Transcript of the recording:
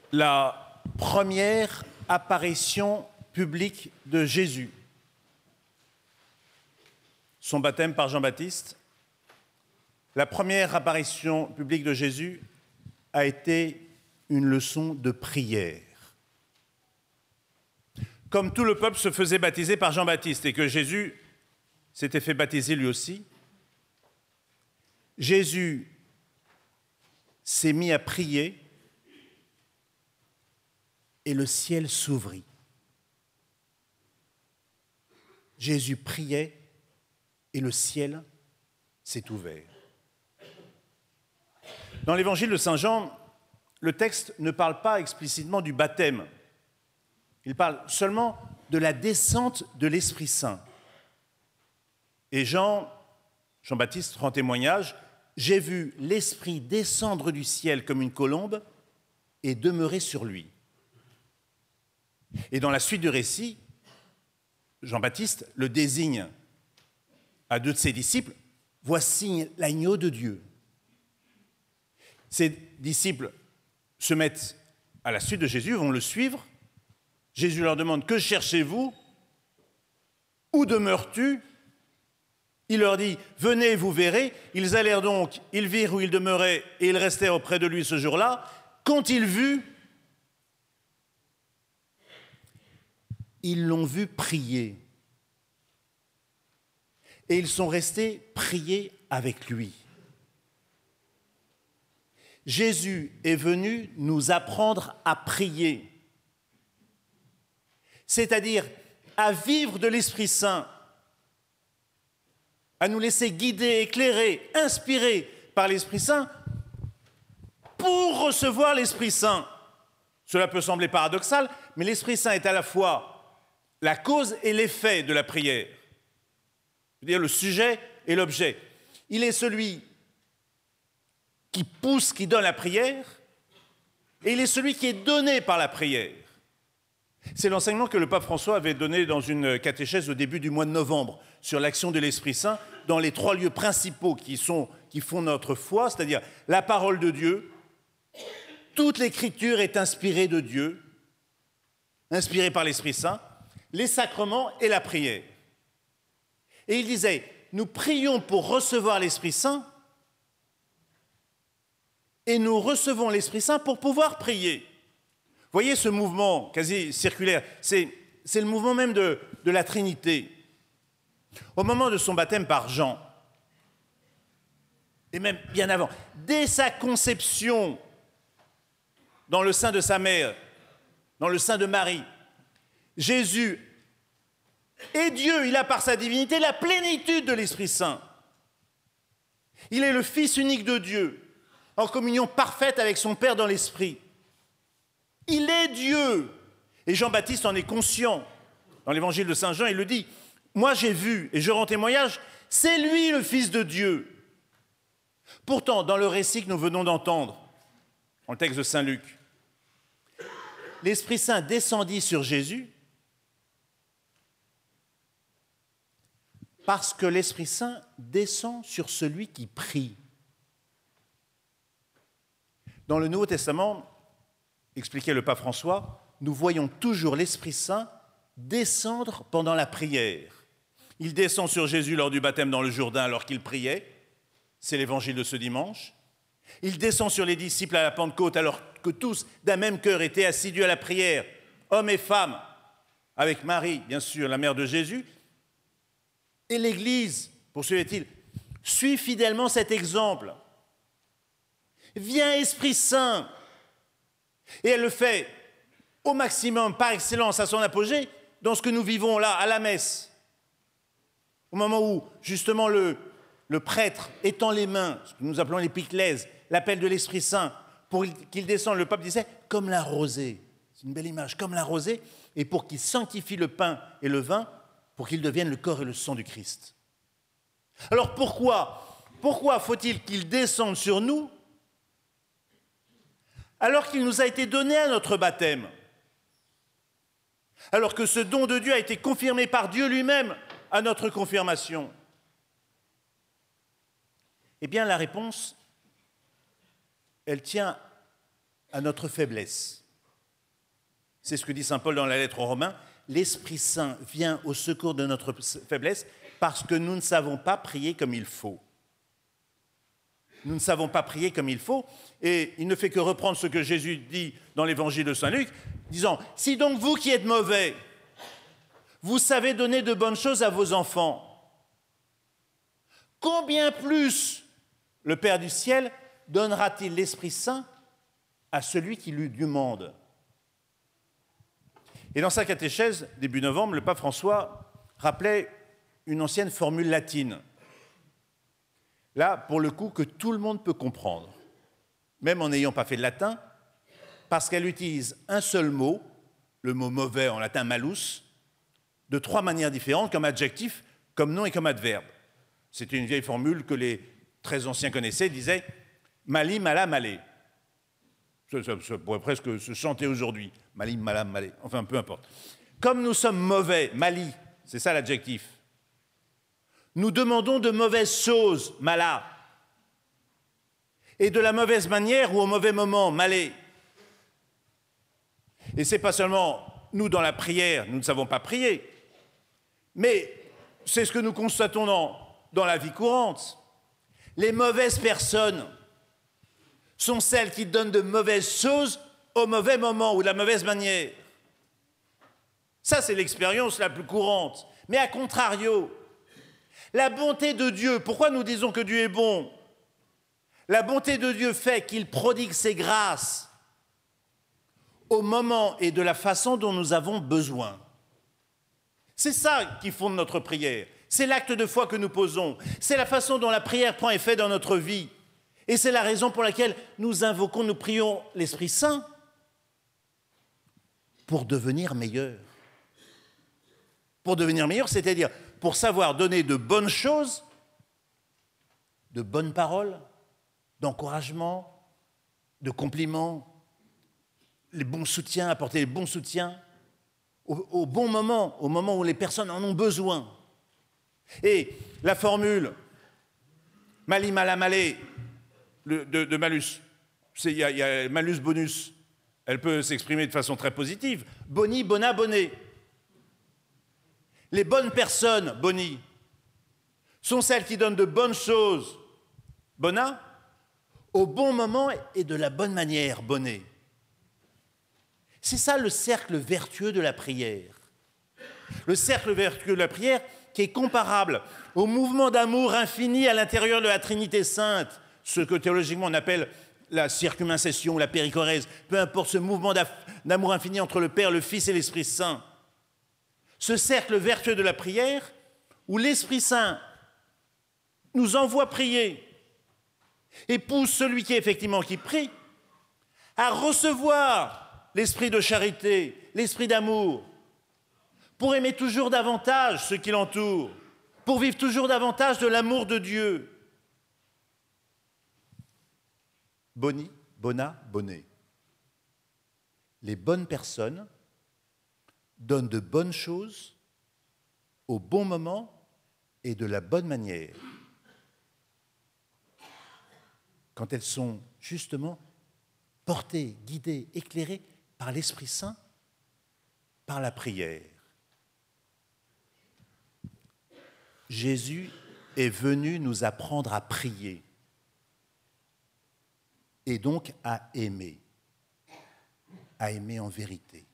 la première apparition publique de Jésus. Son baptême par Jean-Baptiste. La première apparition publique de Jésus a été une leçon de prière. Comme tout le peuple se faisait baptiser par Jean-Baptiste et que Jésus s'était fait baptiser lui aussi, Jésus s'est mis à prier et le ciel s'ouvrit. Jésus priait et le ciel s'est ouvert. Dans l'évangile de Saint Jean, le texte ne parle pas explicitement du baptême. Il parle seulement de la descente de l'Esprit Saint. Et Jean-Baptiste rend témoignage, « J'ai vu l'Esprit descendre du ciel comme une colombe et demeurer sur lui. » Et dans la suite du récit, Jean-Baptiste le désigne à deux de ses disciples, « Voici l'agneau de Dieu. » Ses disciples se mettent à la suite de Jésus, vont le suivre. Jésus leur demande « Que cherchez-vous ? Où demeures-tu » Il leur dit « Venez, vous verrez ». Ils allèrent donc, ils virent où il demeurait et ils restèrent auprès de lui ce jour-là. Quand ils vurent, ils l'ont vu prier. Et ils sont restés prier avec lui. Jésus est venu nous apprendre à prier, c'est-à-dire à vivre de l'Esprit Saint, à nous laisser guider, éclairer, inspirer par l'Esprit Saint pour recevoir l'Esprit Saint. Cela peut sembler paradoxal, mais l'Esprit Saint est à la fois la cause et l'effet de la prière. C'est-à-dire le sujet et l'objet. Il est celui qui pousse, qui donne la prière, et il est celui qui est donné par la prière. C'est l'enseignement que le pape François avait donné dans une catéchèse au début du mois de novembre sur l'action de l'Esprit Saint dans les 3 lieux principaux qui font notre foi, c'est-à-dire la parole de Dieu. Toute l'Écriture est inspirée de Dieu, inspirée par l'Esprit Saint, les sacrements et la prière. Et il disait, nous prions pour recevoir l'Esprit Saint et nous recevons l'Esprit Saint pour pouvoir prier. Vous voyez ce mouvement quasi circulaire, c'est le mouvement même de la Trinité. Au moment de son baptême par Jean, et même bien avant, dès sa conception dans le sein de sa mère, dans le sein de Marie, Jésus est Dieu, il a par sa divinité la plénitude de l'Esprit Saint. Il est le Fils unique de Dieu, en communion parfaite avec son Père dans l'Esprit. Il est Dieu. Et Jean-Baptiste en est conscient. Dans l'évangile de Saint Jean, il le dit, « Moi j'ai vu, et je rends témoignage, c'est lui le Fils de Dieu. » Pourtant, dans le récit que nous venons d'entendre, dans le texte de Saint Luc, l'Esprit Saint descendit sur Jésus parce que l'Esprit Saint descend sur celui qui prie. Dans le Nouveau Testament, expliquait le pape François, nous voyons toujours l'Esprit Saint descendre pendant la prière. Il descend sur Jésus lors du baptême dans le Jourdain alors qu'il priait, c'est l'évangile de ce dimanche. Il descend sur les disciples à la Pentecôte alors que tous, d'un même cœur, étaient assidus à la prière, hommes et femmes, avec Marie, bien sûr, la mère de Jésus. Et l'Église, poursuivait-il, suit fidèlement cet exemple. Viens, Esprit Saint. Et elle le fait au maximum, par excellence, à son apogée, dans ce que nous vivons là, à la messe. Au moment où, justement, le prêtre étend les mains, ce que nous appelons l'épiclèse, l'appel de l'Esprit Saint, pour qu'il descende, le pape disait, comme la rosée. C'est une belle image, comme la rosée, et pour qu'il sanctifie le pain et le vin, pour qu'ils deviennent le corps et le sang du Christ. Alors pourquoi faut-il qu'il descende sur nous alors qu'il nous a été donné à notre baptême, alors que ce don de Dieu a été confirmé par Dieu lui-même à notre confirmation? Eh bien, la réponse, elle tient à notre faiblesse. C'est ce que dit saint Paul dans la lettre aux Romains. L'Esprit Saint vient au secours de notre faiblesse parce que nous ne savons pas prier comme il faut. Nous ne savons pas prier comme il faut, et il ne fait que reprendre ce que Jésus dit dans l'évangile de saint Luc, disant « Si donc vous qui êtes mauvais, vous savez donner de bonnes choses à vos enfants, combien plus le Père du ciel donnera-t-il l'Esprit Saint à celui qui lui demande ?» Et dans sa catéchèse, début novembre, le pape François rappelait une ancienne formule latine. Là, pour le coup, que tout le monde peut comprendre, même en n'ayant pas fait de latin, parce qu'elle utilise un seul mot, le mot mauvais en latin malus, de 3 manières différentes, comme adjectif, comme nom et comme adverbe. C'était une vieille formule que les très anciens connaissaient, disaient mali, mala, malé. Ça pourrait presque se chanter aujourd'hui. Mali, mala, malé. Enfin, peu importe. Comme nous sommes mauvais, mali, c'est ça l'adjectif. Nous demandons de mauvaises choses, mala. Et de la mauvaise manière ou au mauvais moment, malé. Et ce n'est pas seulement nous dans la prière, nous ne savons pas prier, mais c'est ce que nous constatons dans la vie courante. Les mauvaises personnes sont celles qui donnent de mauvaises choses au mauvais moment ou de la mauvaise manière. Ça, c'est l'expérience la plus courante. Mais à contrario, la bonté de Dieu, pourquoi nous disons que Dieu est bon? La bonté de Dieu fait qu'il prodigue ses grâces au moment et de la façon dont nous avons besoin. C'est ça qui fonde notre prière. C'est l'acte de foi que nous posons. C'est la façon dont la prière prend effet dans notre vie. Et c'est la raison pour laquelle nous invoquons, nous prions l'Esprit Saint pour devenir meilleurs. Pour devenir meilleurs, c'est-à-dire pour savoir donner de bonnes choses, de bonnes paroles, d'encouragement, de compliments, les bons soutiens, apporter les bons soutiens au bon moment, au moment où les personnes en ont besoin. Et la formule mali, mala, malé de malus, il y a malus, bonus, elle peut s'exprimer de façon très positive. Boni, bona, boné. Les bonnes personnes, boni, sont celles qui donnent de bonnes choses, bona, au bon moment et de la bonne manière, boné. C'est ça le cercle vertueux de la prière. Le cercle vertueux de la prière qui est comparable au mouvement d'amour infini à l'intérieur de la Trinité Sainte, ce que théologiquement on appelle la circumincession ou la périchorèse, peu importe ce mouvement d'amour infini entre le Père, le Fils et l'Esprit Saint. Ce cercle vertueux de la prière où l'Esprit Saint nous envoie prier et pousse celui qui prie à recevoir l'esprit de charité, l'esprit d'amour, pour aimer toujours davantage ceux qui l'entourent, pour vivre toujours davantage de l'amour de Dieu. Boni, bona, boné. Les bonnes personnes donnent de bonnes choses au bon moment et de la bonne manière. Quand elles sont justement portées, guidées, éclairées par l'Esprit Saint, par la prière. Jésus est venu nous apprendre à prier et donc à aimer en vérité.